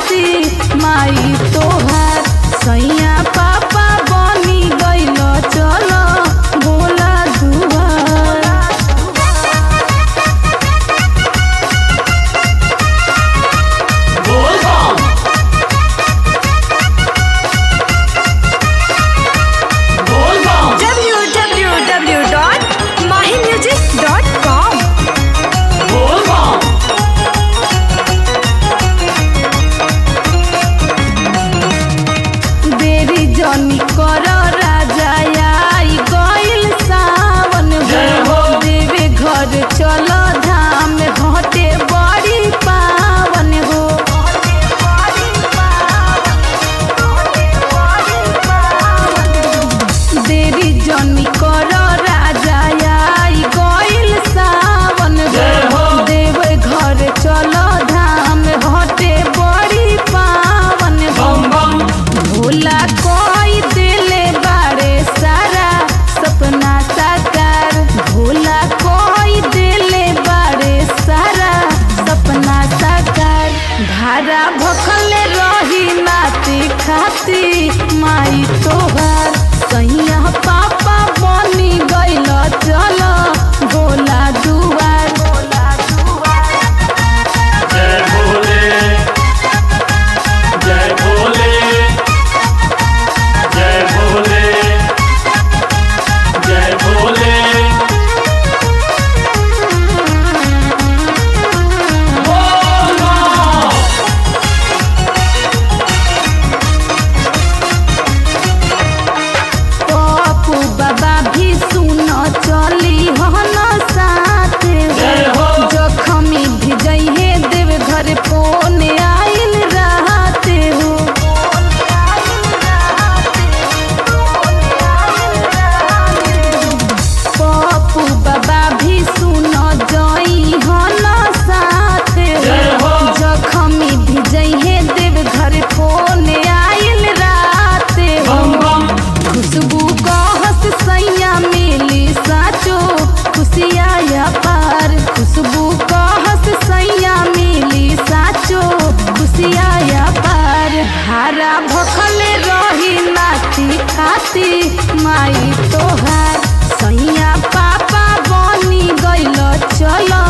खाती माई तोहार सैया पापा बनी गइल चलो भोला दुआर। www.mahimusic.com देरी जनी कर राजा आई गइल सावन हो देवे घर चल धाम हटे बड़ी पावन हो। देरी जनी कर राजा आई गइल सावन हो देवे घर चल धाम हटे बड़ी पावन हो। भोला कोई दिले बारे सारा सपना साकार भोला कोई दिले बारे सारा सपना साकार भारा भखले रही नाती खाती माई तोहार सैया पापा बनी गइल चलो भोला दुआर। जय भोले जय भोले जय भोले जय भोले पप्पू बाबा भी सुन चली हन साथ हो जखमी भी जइहे देव घर फोन आइल रात हो। पप्पू बाबा भी सुन जई हन साथ हो जखमी भी जइहे देव घर फोन आइल रात हो। खुशबू कहस सैया मिली साचो खुशिया पार खुशबू कहस सैया मिली साचो खुशिया पार भारा भखले रही नाती खाती माई तोहार सैया पापा बनी गइल चलो